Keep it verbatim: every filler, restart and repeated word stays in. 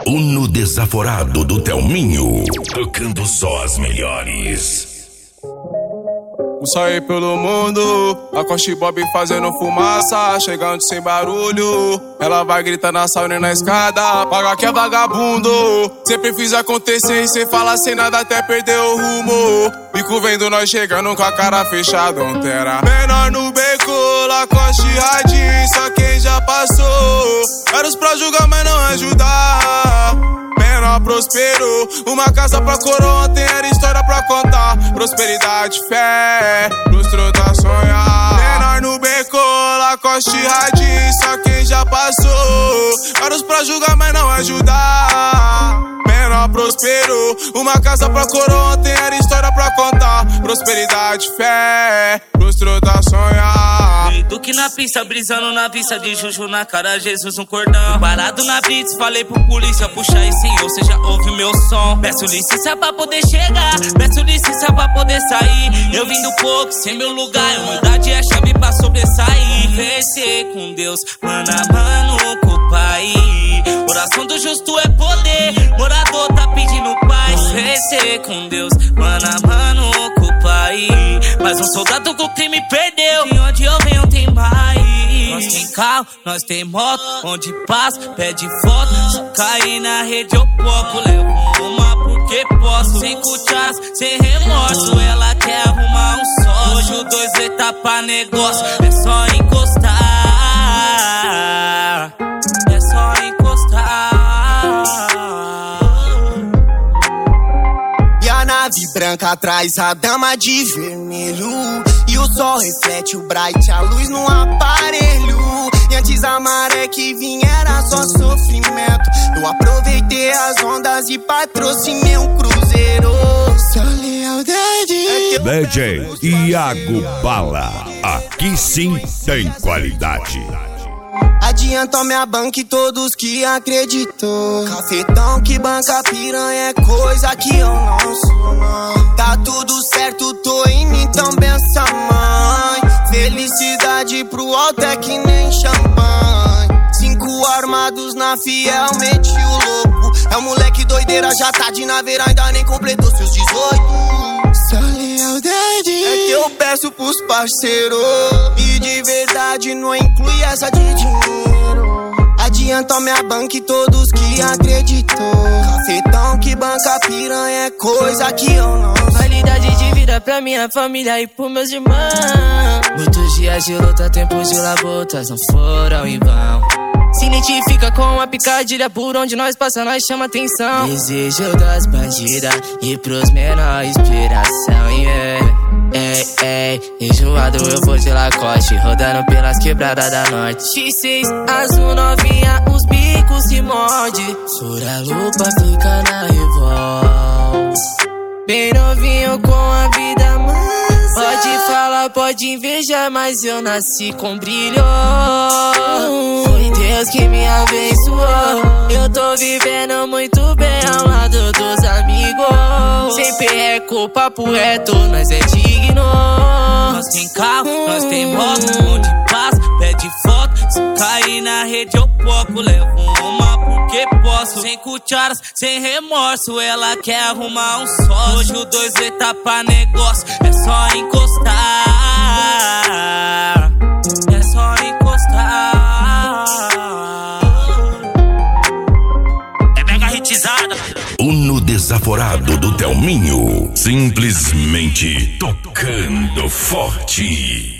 Uno desaforado do Thelminho, tocando só as melhores. Vou sair pelo mundo, a Costa Bob fazendo fumaça, chegando sem barulho. Ela vai gritar na sauna e na escada, paga que é vagabundo. Sempre fiz acontecer e sem falar sem nada até perder o rumo. Fico vendo nós chegando com a cara fechada, um tera. Menor no beco, Lacoste Radinho, só quem já passou. Eros pra julgar, mas não ajudar. Menor prospero, uma casa pra coroa, tem era história pra contar. Prosperidade, fé, lustro da sonhar. Menor no beco, Lacoste Radinho, só quem já passou. Eros pra julgar, mas não ajudar. Menor prospero, uma casa pra coroa, tem era história pra contar. Prosperidade, fé, lustro da sonhar. Do que na pista, brisando na vista de Juju na cara, Jesus um cordão. Parado na blitz, falei pro polícia puxar esse, ou seja, ouve meu som. Peço licença pra poder chegar, peço licença pra poder sair. Eu vim do pouco, sem meu lugar, humildade é a chave pra sobressair. Vencer com Deus, mano a mano com o Pai. Oração do justo é poder, morador tá pedindo paz. Vencer com Deus, mano a mano com o Pai. Mas um soldado com o crime perdeu, de onde eu venho tem mais. Nós tem carro, nós tem moto, onde passa, pede foto. Se cair na rede eu poco, levo uma porque posso. Sem cuchas, sem remorso, ela quer arrumar um só. Hoje o dois vê tá pra negócio, é só encostar. É só encostar. E a nave branca atrás, a dama de vermelho. E o sol reflete o bright, a luz no aparelho. E antes a maré que vinha era só sofrimento. Eu aproveitei as ondas e patrocinei um cruzeiro. Só lealdade é D J Iago Bala, aqui sim tem qualidade. Adiantou minha banca e todos que acreditou. Cafetão que banca piranha é coisa que eu não sou, não. Tá tudo certo, tô em mim, então bença, mãe. Felicidade pro alto é que nem champanhe. Cinco armados na fiel, meti o louco. É um moleque doideira, já tá de naveira, ainda nem completou seus dezoito. Só lealdade é que eu peço pros parceiros. E de verdade não inclui essa de dinheiro. Adiantou minha banca e todos que acreditou. Cafetão que banca piranha é coisa que eu não sou. Qualidade de vida pra minha família e pros meus irmãos. Muitos dias de luta, tempos de labutas não foram em vão. Se identifica com a picadilha, por onde nós passamos nós chama atenção. Desejo das bandidas e pros menores inspiração, yeah. Ei, ei, enjoado eu vou de Lacoste, rodando pelas quebradas da norte. X seis, azul novinha, os bicos se morde. Sura lupa fica na revol. Bem novinho com a vida mansa. Pode falar, pode invejar, mas eu nasci com brilho. Foi Deus que me abençoou. Eu tô vivendo muito bem ao lado dos amigos. Sempre é culpa pro reto, nós é digno. Nós tem carro, nós tem moto, onde passa, pede foto. Se cair na rede eu poco, levo uma porque posso. Sem cucharas, sem remorso, ela quer arrumar um sócio. Hoje o dois vê tá pra negócio, é só encostar. É só encostar. É mega hitizada. Uno desaforado do Thelminho, simplesmente tocando forte.